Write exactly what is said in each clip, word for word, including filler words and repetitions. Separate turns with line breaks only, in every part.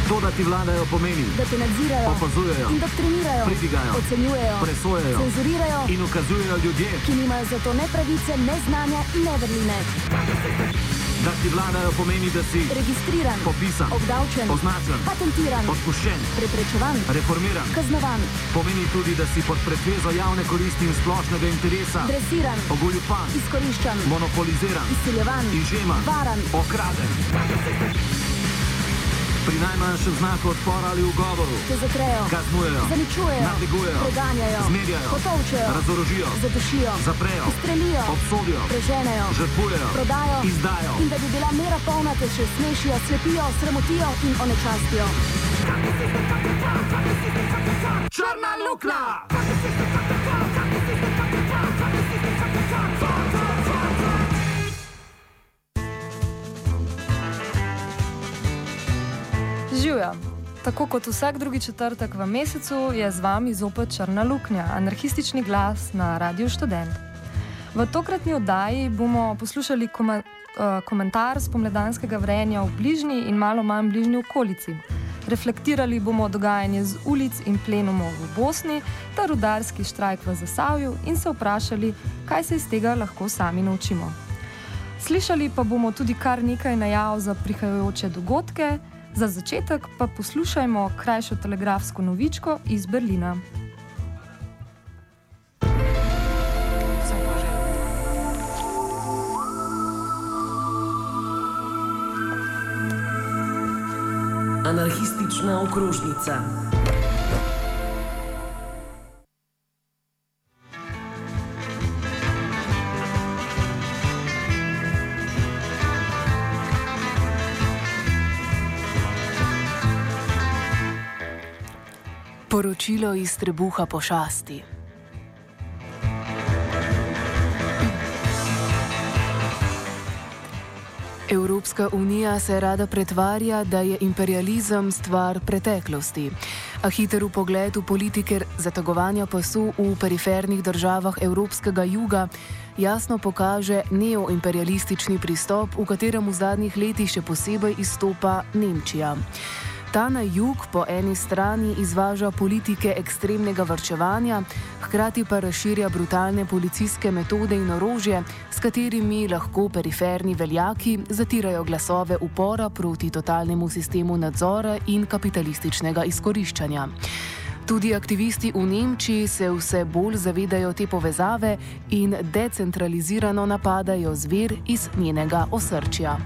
To, da ti vladajo, pomeni,
da te nadzirajo,
opazujejo,
indoktrinirajo,
pridigajo,
ocenjujejo,
presojajo,
cenzurirajo
in ukazujejo ljudje,
ki nimajo za to ne pravice, ne znanja in ne vrline.
Da ti vladajo, pomeni, da si
registriran,
popisan,
obdavčen,
označen,
patentiran,
odpuščen,
preprečevan,
reformiran,
kaznovan.
Pomeni tudi, da si pod pretvezo javne koristi in splošnega interesa
dresiran,
ogoljupan,
izkoriščan,
monopoliziran,
izsiljevan,
izžeman,
varan,
okraden. Pri najmanjšem znaku odpora ali ugovoru
te zatrejo,
kaznujejo,
zaničujejo,
nadlegujejo,
preganjajo,
zmerjajo,
potolčejo,
razorožijo,
zadušijo,
zaprejo,
ustrelijo,
obsodijo,
preženejo,
žrtvujejo,
prodajo,
izdajo.
In da bi bila mera polna, te še smešijo, slepijo, sramotijo in onečastijo.
Črna luknja!
Živjo. Tako kot vsak drugi četrtek v mesecu je z vami zopet Črna luknja, anarhistični glas na Radiu Študent. V tokratni oddaji bomo poslušali koma, uh, komentar spomladanskega vrenja v bližnji in malo manj bližnji okolici. Reflektirali bomo dogajanje z ulic in plenumov v Bosni ter rudarski štrajk v Zasavju in se vprašali, kaj se iz tega lahko sami naučimo. Slišali pa bomo tudi kar nekaj najav za prihajajoče dogodke. Za začetek pa poslušajmo krajšo telegrafsko novičko iz Berlina.
Anarhistična okrožnica.
Poročilo iz trebuha pošasti. Evropska unija se rada pretvarja, da je imperializem stvar preteklosti, a hiter vpogled v politike zategovanja pasu v perifernih državah evropskega juga jasno pokaže neoimperialistični pristop, v katerem v zadnjih letih še posebej izstopa Nemčija. Ta na jug po eni strani izvaža politike ekstremnega varčevanja, hkrati pa razširja brutalne policijske metode in orožje, s katerimi lahko periferni veljaki zatirajo glasove upora proti totalnemu sistemu nadzora in kapitalističnega izkoriščanja. Tudi aktivisti v Nemčiji se vse bolj zavedajo te povezave in decentralizirano napadajo zver iz njenega osrčja.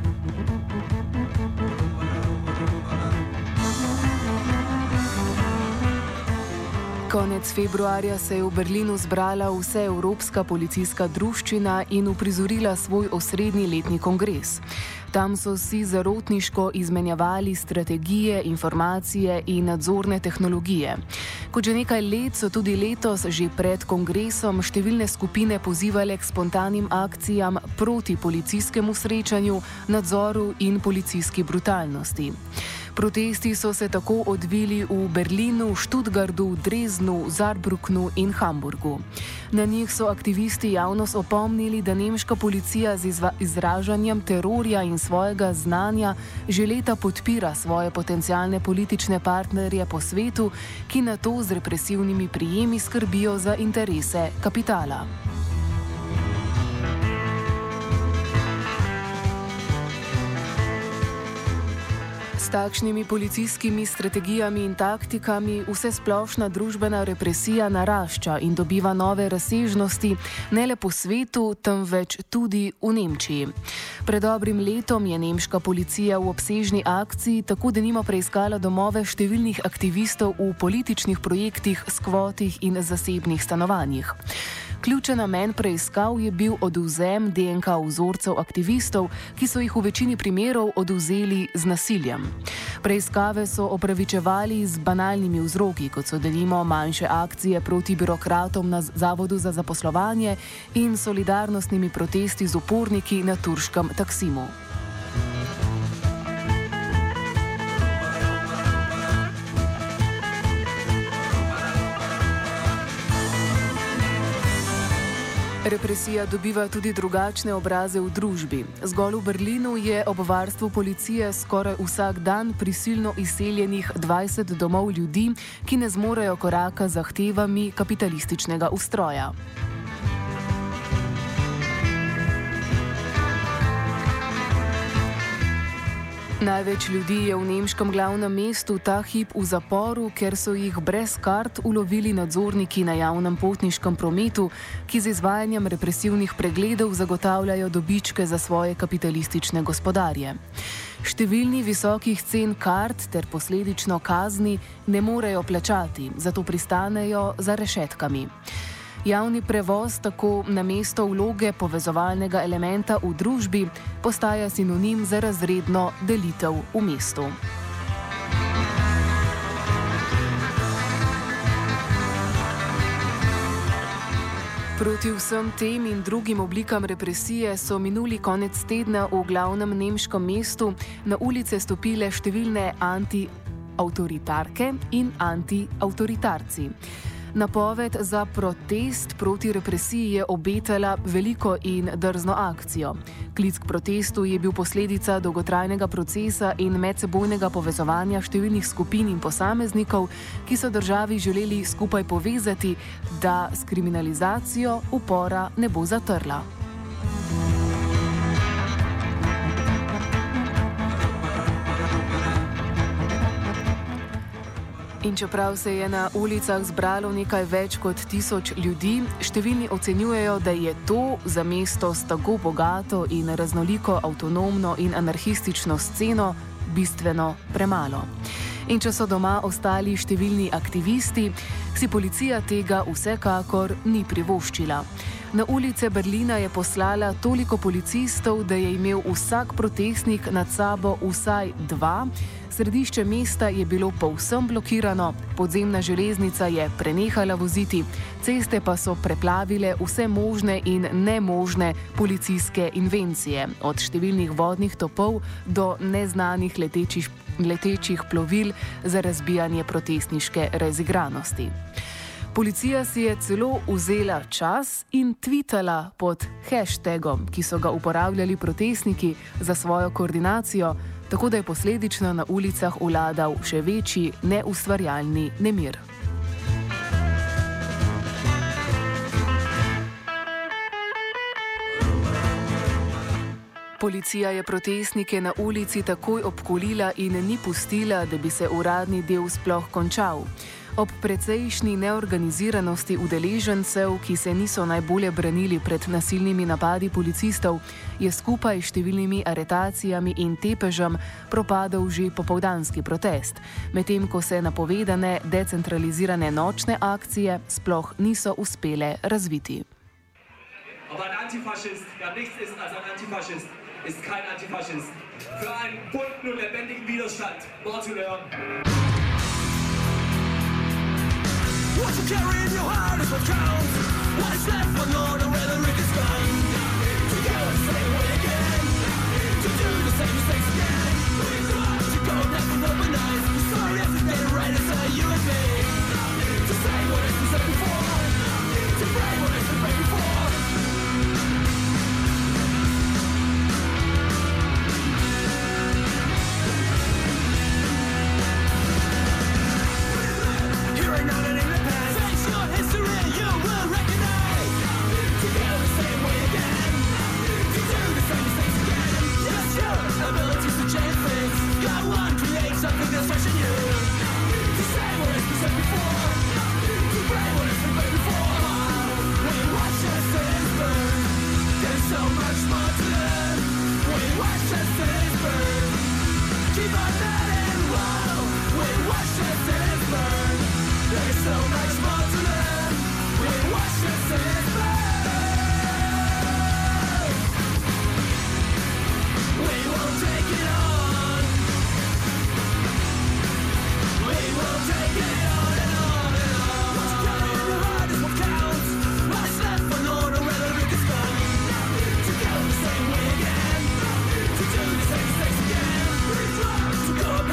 Konec februarja se je v Berlinu zbrala vseevropska policijska druščina in uprizorila svoj osrednji letni kongres. Tam so si zarotniško izmenjavali strategije, informacije in nadzorne tehnologije. Kot že nekaj let so tudi letos, že pred kongresom, številne skupine pozivale k spontanim akcijam proti policijskemu srečanju, nadzoru in policijski brutalnosti. Protesti so se tako odvili v Berlinu, Študgartu, Dresdnu, Saarbrücknu in Hamburgu. Na njih so aktivisti javnost opomnili, da nemška policija z izražanjem terorja in svojega znanja že leta podpira svoje potencialne politične partnerje po svetu, ki na to z represivnimi prijemi skrbijo za interese kapitala. S takšnimi policijskimi strategijami in taktikami vsesplošna družbena represija narašča in dobiva nove razsežnosti ne le po svetu, temveč tudi v Nemčiji. Pred dobrim letom je nemška policija v obsežni akciji tako denimo preiskala domove številnih aktivistov v političnih projektih, skvotih in zasebnih stanovanjih. Ključen namen preiskav je bil odvzem D N K vzorcev aktivistov, ki so jih v večini primerov odvzeli z nasiljem. Preiskave so opravičevali z banalnimi vzroki, kot so denimo manjše akcije proti birokratom na Zavodu za zaposlovanje in solidarnostnimi protesti z uporniki na turškem Taksimu. Represija dobiva tudi drugačne obraze v družbi. Zgolj v Berlinu je ob varstvu policije skoraj vsak dan prisilno izseljenih dvajset domov ljudi, ki ne zmorejo koraka z zahtevami kapitalističnega ustroja. Največ ljudi je v nemškem glavnem mestu ta hip v zaporu, ker so jih brez kart ulovili nadzorniki na javnem potniškem prometu, ki z izvajanjem represivnih pregledov zagotavljajo dobičke za svoje kapitalistične gospodarje. Številni visokih cen kart ter posledično kazni ne morejo plačati, zato pristanejo za rešetkami. Javni prevoz tako namesto vloge povezovalnega elementa v družbi postaja sinonim za razredno delitev v mestu. Proti vsem tem in drugim oblikam represije so minuli konec tedna v glavnem nemškem mestu na ulice stopile številne anti-avtoritarke in anti-avtoritarci. Napoved za protest proti represiji je obetala veliko in drzno akcijo. Klic k protestu je bil posledica dolgotrajnega procesa in medsebojnega povezovanja številnih skupin in posameznikov, ki so državi želeli skupaj povezati, da s kriminalizacijo upora ne bo zatrla. In čeprav se je na ulicah zbralo nekaj več kot tisoč ljudi, številni ocenjujejo, da je to za mesto s tako bogato in raznoliko avtonomno in anarhistično sceno bistveno premalo. In če so doma ostali številni aktivisti, si policija tega vsekakor ni privoščila. Na ulice Berlina je poslala toliko policistov, da je imel vsak protestnik nad sabo vsaj dva. Središče mesta je bilo povsem blokirano, podzemna železnica je prenehala voziti, ceste pa so preplavile vse možne in nemožne policijske invencije, od številnih vodnih topov do neznanih letečih, letečih plovil za razbijanje protestniške razigranosti. Policija si je celo vzela čas in tvitala pod hashtagom, ki so ga uporabljali protestniki za svojo koordinacijo, tako da je posledično na ulicah vladal še večji neustvarjalni nemir. Policija je protestnike na ulici takoj obkolila in ni pustila, da bi se uradni del sploh končal. Ob precejšnji neorganiziranosti udeležencev, ki se niso najbolje branili pred nasilnimi napadi policistov, je skupaj s številnimi aretacijami in tepežem propadel že popoldanski protest, medtem ko se napovedane decentralizirane nočne akcije sploh niso uspele razviti.
Aber ein Antifaschist, der nichts ist als ein Antifaschist, ist kein Antifaschist. Für einen bunten und lebendigen Widerstand. More to learn. What you carry in your heart is what counts. What is left when all the rhetoric is gone? To go the same way again. To do the same mistakes again. To go back with open eyes. The story has to stay right inside you and me. To say what has been said before. To break what has been break before. To go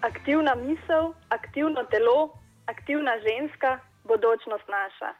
Aktivna misel, aktivno telo, aktivna ženska, bodočnost naša.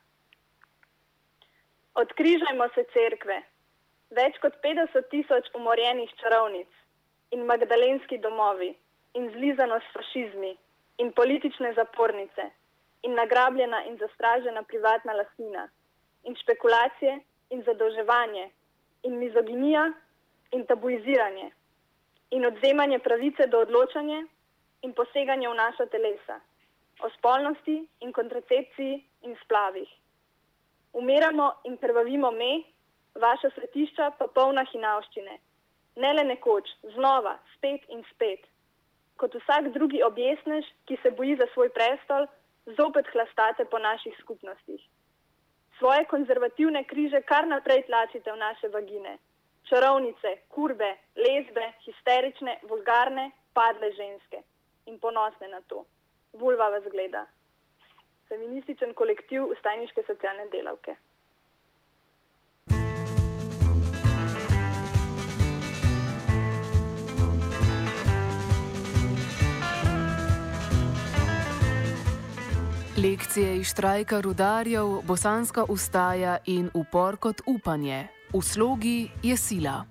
Odkrižajmo se cerkve. Več kot petdeset tisoč umorjenih čarovnic in magdalenski domovi in zlizanost s fašizmi in politične zapornice in nagrabljena in zastražena privatna lastnina in špekulacije in zadolževanje in mizoginija in tabuiziranje in odvzemanje pravice do odločanja in poseganje v naša telesa, o spolnosti in kontracepciji in splavih. Umiramo in krvavimo me, vaša svetišča pa polna hinavščine. Ne le nekoč, znova, spet in spet. Kot vsak drugi objesnež, ki se boji za svoj prestol, zopet hlastate po naših skupnostih. Svoje konzervativne križe kar naprej tlačite v naše vagine. Čarovnice, kurbe, lezbe, histerične, vulgarne, padle ženske. In ponosne na to. Vulva vas gleda. Feminističen kolektiv vstajniške socialne delavke.
Lekcije iz štrajka rudarjev, bosanska vstaja in upor kot upanje. V slogi je sila.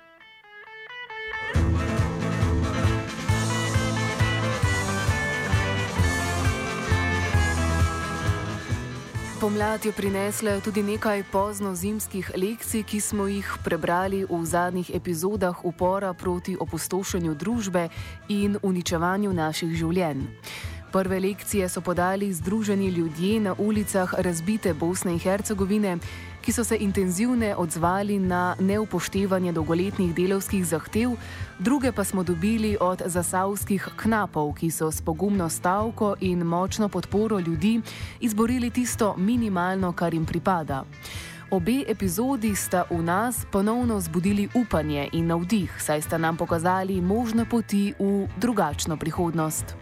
Pomlad je prinesla tudi nekaj poznozimskih lekcij, ki smo jih prebrali v zadnjih epizodah upora proti opustošenju družbe in uničevanju naših življenj. Prve lekcije so podali združeni ljudje na ulicah razbite Bosne in Hercegovine, ki so se intenzivno odzvali na neupoštevanje dolgoletnih delavskih zahtev, druge pa smo dobili od zasavskih knapov, ki so s pogumno stavko in močno podporo ljudi izborili tisto minimalno, kar jim pripada. Obe epizodi sta v nas ponovno zbudili upanje in navdih, saj sta nam pokazali možne poti v drugačno prihodnost.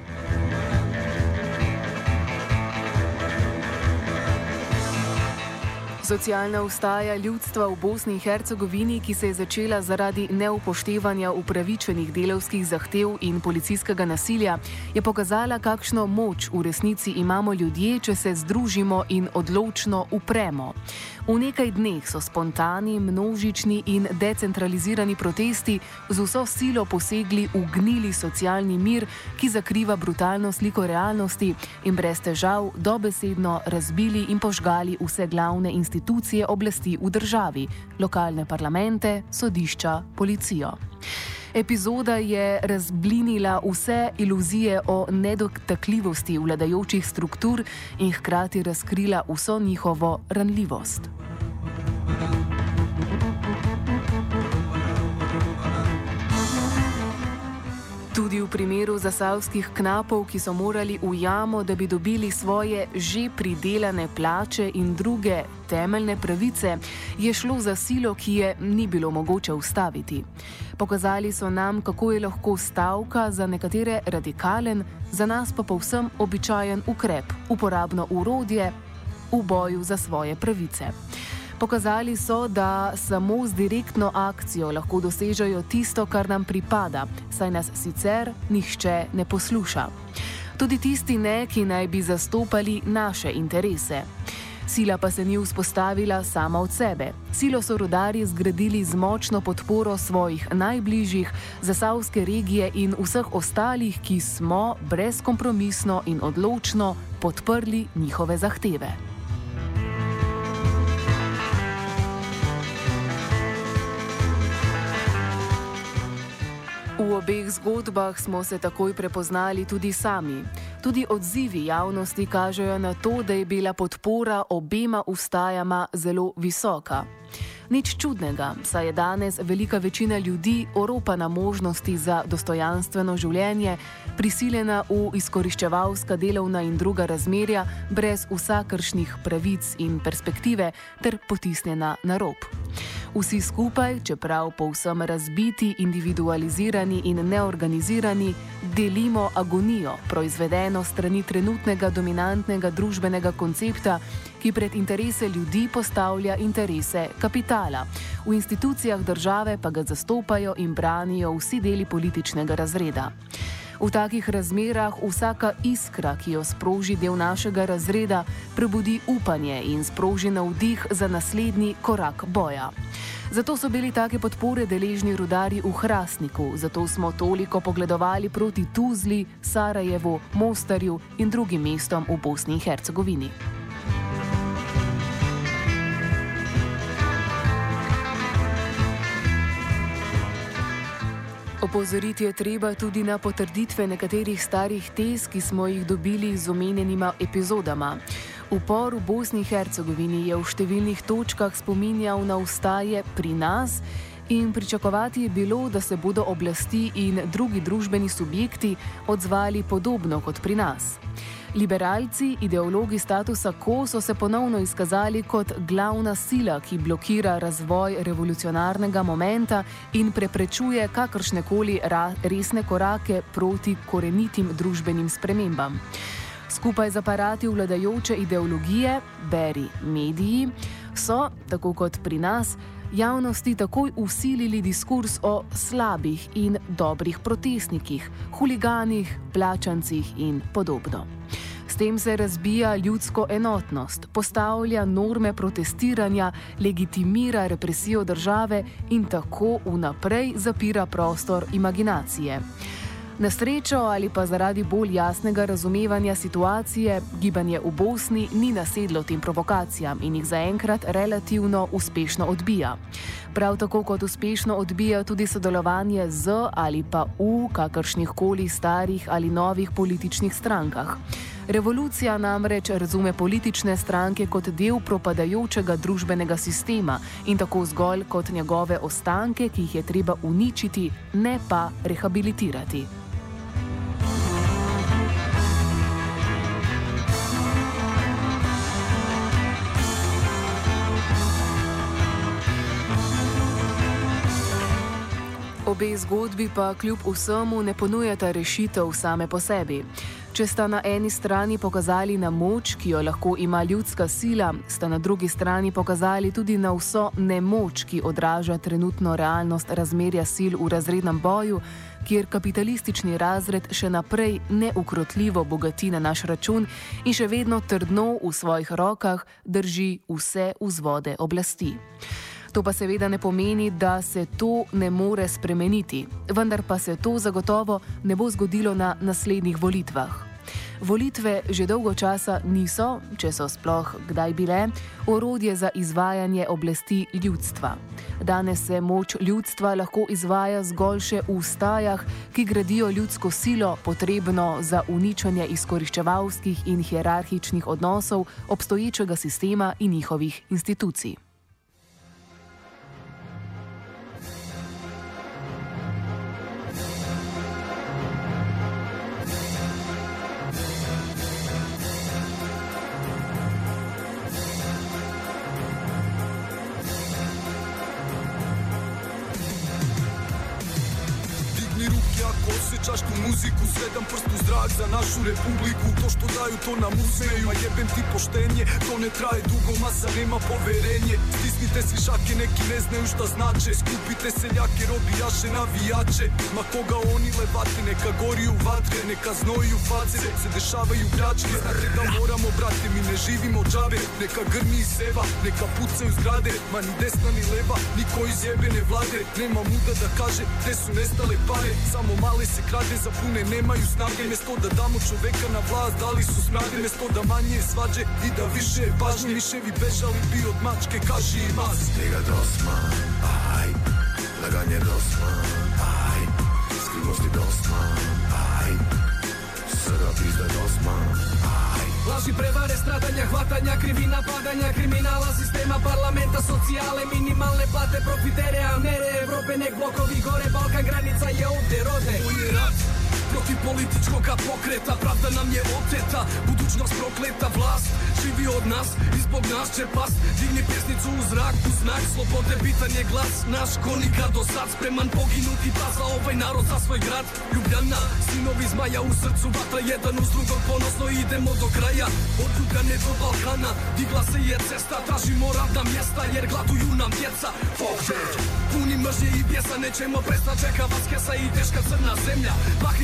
Socialna vstaja ljudstva v Bosni in Hercegovini, ki se je začela zaradi neupoštevanja upravičenih delavskih zahtev in policijskega nasilja, je pokazala, kakšno moč v resnici imamo ljudje, če se združimo in odločno upremo. V nekaj dneh so spontani, množični in decentralizirani protesti z vso silo posegli v gnili socialni mir, ki zakriva brutalno sliko realnosti, in brez težav dobesedno razbili in požgali vse glavne institucije oblasti v državi, lokalne parlamente, sodišča, policijo. Epizoda je razblinila vse iluzije o nedotakljivosti vladajočih struktur in hkrati razkrila vso njihovo ranljivost. Tudi v primeru zasavskih knapov, ki so morali v jamo, da bi dobili svoje že pridelane plače in druge temeljne pravice, je šlo za silo, ki je ni bilo mogoče ustaviti. Pokazali so nam, kako je lahko stavka za nekatere radikalen, za nas pa povsem običajen ukrep, uporabno orodje v boju za svoje pravice. Pokazali so, da samo z direktno akcijo lahko dosežejo tisto, kar nam pripada, saj nas sicer nihče ne posluša. Tudi tisti ne, ki naj bi zastopali naše interese. Sila pa se ni vzpostavila sama od sebe. Silo so rudarji zgradili z močno podporo svojih najbližjih, zasavske regije in vseh ostalih, ki smo brezkompromisno in odločno podprli njihove zahteve. V obeh zgodbah smo se takoj prepoznali tudi sami. Tudi odzivi javnosti kažejo na to, da je bila podpora obema vstajama zelo visoka. Nič čudnega, saj je danes velika večina ljudi oropana možnosti za dostojanstveno življenje, prisiljena v izkoriščevalska delovna in druga razmerja, brez vsakršnih pravic in perspektive ter potisnjena na rob. Vsi skupaj, čeprav povsem razbiti, individualizirani in neorganizirani, delimo agonijo, proizvedeno strani trenutnega dominantnega družbenega koncepta, ki pred interese ljudi postavlja interese kapitala. V institucijah države pa ga zastopajo in branijo vsi deli političnega razreda. V takih razmerah vsaka iskra, ki jo sproži del našega razreda, prebudi upanje in sproži navdih za naslednji korak boja. Zato so bili take podpore deležni rudarji v Hrastniku, zato smo toliko pogledovali proti Tuzli, Sarajevu, Mostarju in drugim mestom v Bosni in Hercegovini. Opozoriti je treba tudi na potrditve nekaterih starih tez, ki smo jih dobili z omenjenima epizodama. Upor v Bosni in Hercegovini je v številnih točkah spominjal na ustaje pri nas in pričakovati je bilo, da se bodo oblasti in drugi družbeni subjekti odzvali podobno kot pri nas. Liberalci, ideologi statusa quo so se ponovno izkazali kot glavna sila, ki blokira razvoj revolucionarnega momenta in preprečuje kakršnekoli resne korake proti korenitim družbenim spremembam. Skupaj z aparati vladajoče ideologije, beri mediji, so, tako kot pri nas, javnosti takoj usilili diskurs o slabih in dobrih protestnikih, huliganih, plačancih in podobno. S tem se razbija ljudsko enotnost, postavlja norme protestiranja, legitimira represijo države in tako vnaprej zapira prostor imaginacije. Na srečo ali pa zaradi bolj jasnega razumevanja situacije, gibanje v Bosni ni nasedlo tem provokacijam in jih zaenkrat relativno uspešno odbija. Prav tako kot uspešno odbija tudi sodelovanje z ali pa v kakršnih koli starih ali novih političnih strankah. Revolucija namreč razume politične stranke kot del propadajočega družbenega sistema in tako zgolj kot njegove ostanke, ki jih je treba uničiti, ne pa rehabilitirati. Obe zgodbi pa kljub vsemu ne ponujata rešitev same po sebi. Če sta na eni strani pokazali na moč, ki jo lahko ima ljudska sila, sta na drugi strani pokazali tudi na vso nemoč, ki odraža trenutno realnost razmerja sil v razrednem boju, kjer kapitalistični razred še naprej neukrotljivo bogati na naš račun in še vedno trdno v svojih rokah drži vse vzvode oblasti. To pa seveda ne pomeni, da se to ne more spremeniti, vendar pa se to zagotovo ne bo zgodilo na naslednjih volitvah. Volitve že dolgo časa niso, če so sploh kdaj bile, orodje za izvajanje oblasti ljudstva. Danes se moč ljudstva lahko izvaja zgolj še v stajah, ki gradijo ljudsko silo, potrebno za uničenje izkoriščevalskih in hierarhičnih odnosov obstoječega sistema in njihovih institucij.
Osjećaš tu muziku, sedam prst u zrak za našu republiku. To što daju to nam uzmeju, a jebem ti poštenje. To ne traje dugo, masa nema poverenje. Stisnite si šake, neki ne znaju šta znače. Skupite seljake, robijaše, navijače. Ma koga oni levate, neka gori u vatre, neka znoji u face, se dešavaju pljačke. Znate da moramo, brate, mi ne živimo džabe. Neka grmi i seva, neka pucaju zgrade. Ma ni desna ni leva, niko iz jebene vlade. Nema muda da kaže, gde su nestale pare. Samo male se krade, za pune nemaju snage. Mjesto da damo čoveka na vlast, dali su snage. Mjesto da manje svađe i da više je pažnje. Miševi bežali bi od mačke, kaži i mas.
Njega dosma, aj, laganje dosma, aj, skrivnosti dosma, aj, sada pizda dosma, aj.
Laži, prevare, stradanja, hvatanja, krivina, padanja, kriminala, sistema, parlamenta, socijale, minimalne plate, profitere, a mere Evrope, nek blokovi gore, Balkan, granica je ovdje rode.
Ovo je rat protiv političkog pokreta, pravda nam je oteta, budućnost prokleta, vlast živi od nas i zbog nas će pas. Digni pjesnicu u zrak, u znak slobode, bitan je glas naš ko nikad do sad, spreman poginuti pa za ovaj narod, za svoj grad. Ljubljana, sinovi zmaja u srcu, vatra jedan uz drugog, ponosno idemo do kraja. Od Ljubljane do Balkana, digla se je cesta, tražimo radna mjesta jer gladuju nam djeca. Puni mržnje i bijesa, nećemo prestat, čeka vas kesa i teška crna zemlja. Mahnite se s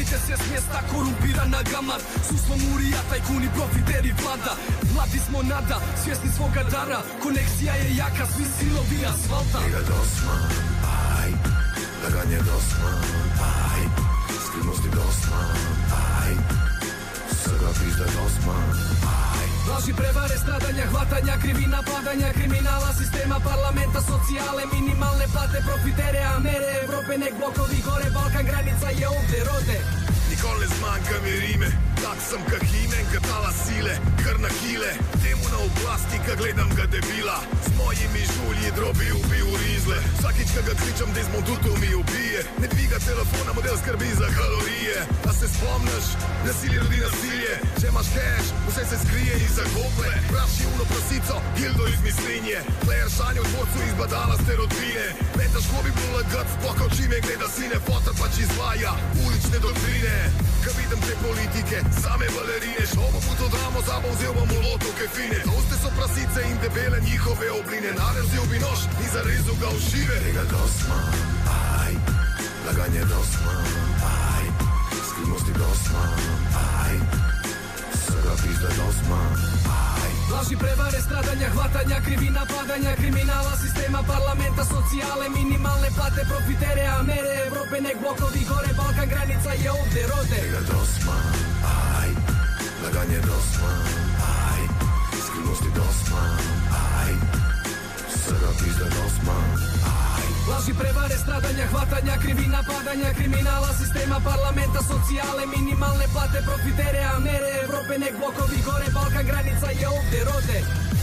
mjesta korumpirana gamad. Su smo murija, tajkuni, profiteri vlada. Mladi smo nada, svjesni svoga dara. Konekcija je jaka, svi silovi asfalta.
Njega dosman, aj, laganje dosman, aj, skrivnosti dosman, aj, srba pizda dosman, aj.
Laži, prevare, stradanja, hvatanja, krivina, padanja, kriminala, sistema, parlamenta, socijale, minimalne plate, profitere, Amere, Evrope, nek blokovi gore, Balkan, granica je ovdje rode.
Nikoli ne zmanjka mi rime, tak sem ka himen, ka tala sile, kar na kile. Temu na oblasti, ka gledam ga debila, z mojimi žulji drobi ubil rizle. Vsakič, ka ga kličem, da izmontutu mi ubije. Ne dviga telefona, model skrbi za kalorije. A se spomniš, nasilje rodi nasilje. Če imaš cash, vse se skrije iza gople. Praši uno prasico, gildo iz mislinje. Player šanje v dvorcu izbadala stereotipine. Metaš, ko bi bilo lagat, sploh ko čime gleda sine. Fotor pač izvaja ulične doktrine. Kad vidim te politike, same balerine. Šlo bom v to dramo, zabo vzel bom v loto kefine. Toste so prasice in debele njihove obline. Narem vzel bi nož in zarezal ga v šive. Tega dosman, aj, laganje dosman, aj, skrivnosti dosman, aj, srba pizda dosman, aj.
Laži, prevare, stradanja, hvatanja, krivina, padanja, kriminala, sistema, parlamenta, socijale, minimalne plate, profitere, Amere, Evrope, nek blokovi gore, Balkan, granica je ovdje rode.
Tega dosman, aj, laganje dosman, aj, skrivnosti dosman, aj, srba pizda dosman, aj.
Laži, prevare, stradanja, hvatanja, krivina, padanja, kriminala, sistema, parlamenta, socijale, minimalne plate, profitere, Amere, Evrope, nek blokovi gore, Balkan, granica je ovdje rode.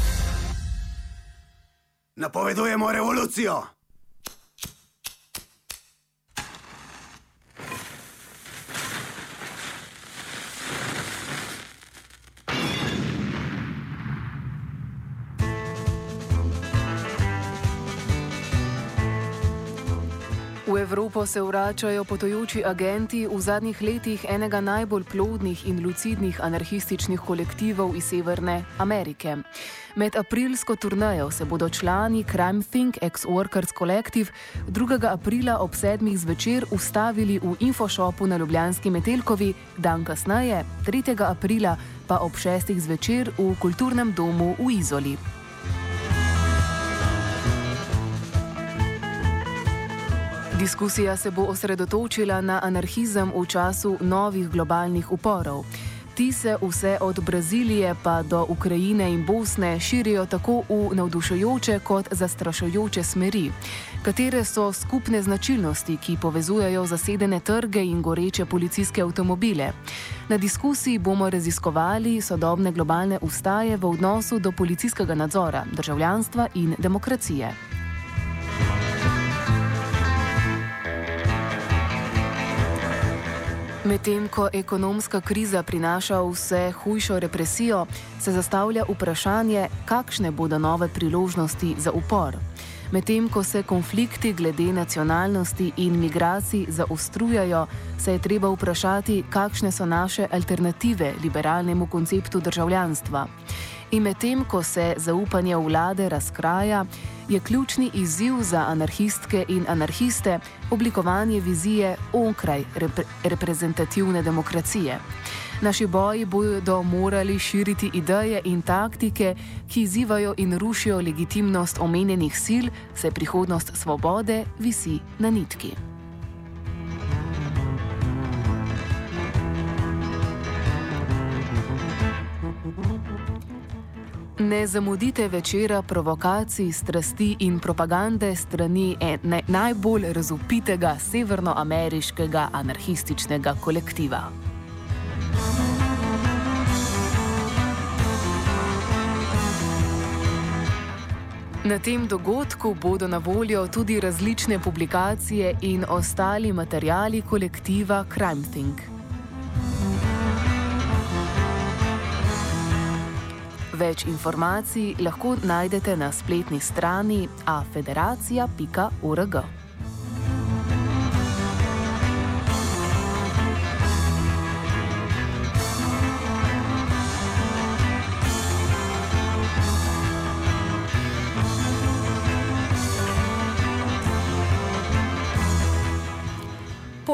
Napovedujemo revolucijo!
V Evropo se vračajo potujoči agenti, v zadnjih letih enega najbolj plodnih in lucidnih anarhističnih kolektivov iz Severne Amerike. Med aprilsko turnejo se bodo člani Crime Think Ex-Workers Collective drugega aprila ob sedmih zvečer ustavili v infoshopu na Ljubljanski Metelkovi, dan kasneje, tretjega aprila, pa ob šestih zvečer v Kulturnem domu v Izoli. Diskusija se bo osredotočila na anarhizem v času novih globalnih uporov. Ti se vse od Brazilije pa do Ukrajine in Bosne širijo tako v navdušujoče kot zastrašujoče smeri. Katere so skupne značilnosti, ki povezujejo zasedene trge in goreče policijske avtomobile? Na diskusiji bomo raziskovali sodobne globalne ustaje v odnosu do policijskega nadzora, državljanstva in demokracije. Medtem ko ekonomska kriza prinaša vse hujšo represijo, se zastavlja vprašanje, kakšne bodo nove priložnosti za upor. Medtem ko se konflikti glede nacionalnosti in migracij zaostrujajo, se je treba vprašati, kakšne so naše alternative liberalnemu konceptu državljanstva. In medtem ko se zaupanje v vlade razkraja, je ključni izziv za anarhistke in anarhiste oblikovanje vizije onkraj repre reprezentativne demokracije. Naši boji bodo morali širiti ideje in taktike, ki izzivajo in rušijo legitimnost omenjenih sil, saj prihodnost svobode visi na nitki. Ne zamudite večera provokacij, strasti in propagande strani ene najbolj razvpitega severnoameriškega anarhističnega kolektiva. Na tem dogodku bodo na voljo tudi različne publikacije in ostali materiali kolektiva Crime Think. Več informacij lahko najdete na spletni strani a federacija pika org.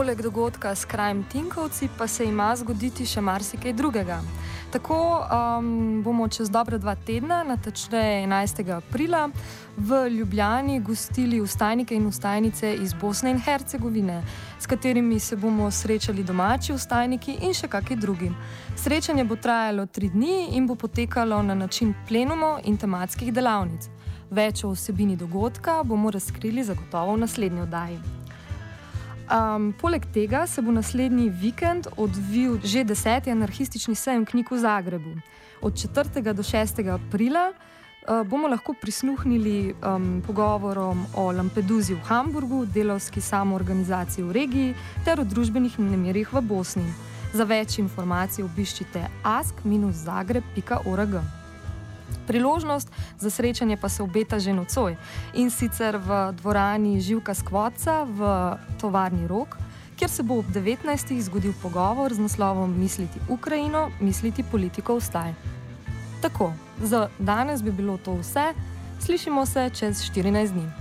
Poleg dogodka s krajem Tinkovci pa se ima zgoditi še marsikaj drugega. Tako um, bomo čez dobre dva tedna, natančneje enajstega aprila, v Ljubljani gostili vstajnike in vstajnice iz Bosne in Hercegovine, s katerimi se bomo srečali domači vstajniki in še kakšni drugi. Srečanje bo trajalo tri dni in bo potekalo na način plenumo in tematskih delavnic. Več o vsebini dogodka bomo razkrili zagotovo v naslednji oddaji. Um, poleg tega se bo naslednji vikend odvil že deseti anarhistični sejem knjig v Zagrebu. Od četrtega do šestega aprila uh, bomo lahko prisluhnili um, pogovorom o Lampeduzi v Hamburgu, delavski samoorganizaciji v regiji ter o družbenih nemirih v Bosni. Za več informacij obiščite ask dash zagreb pika org. Priložnost za srečanje pa se obeta že nocoj, in sicer v dvorani Živka Skvotca v tovarni Rog, kjer se bo ob devetnajstih zgodil pogovor z naslovom Misliti Ukrajino, misliti politiko vstaj. Tako, za danes bi bilo to vse, slišimo se čez štirinajst dni.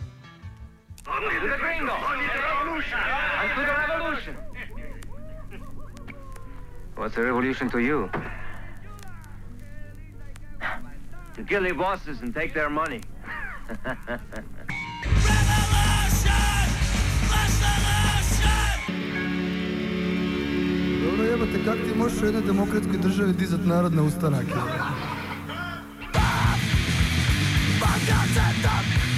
What's a revolution to you? To kill their bosses and take their money.
Dobro jebate, kak ti možeš u jednoj demokratskoj državi dizat narodne ustanake?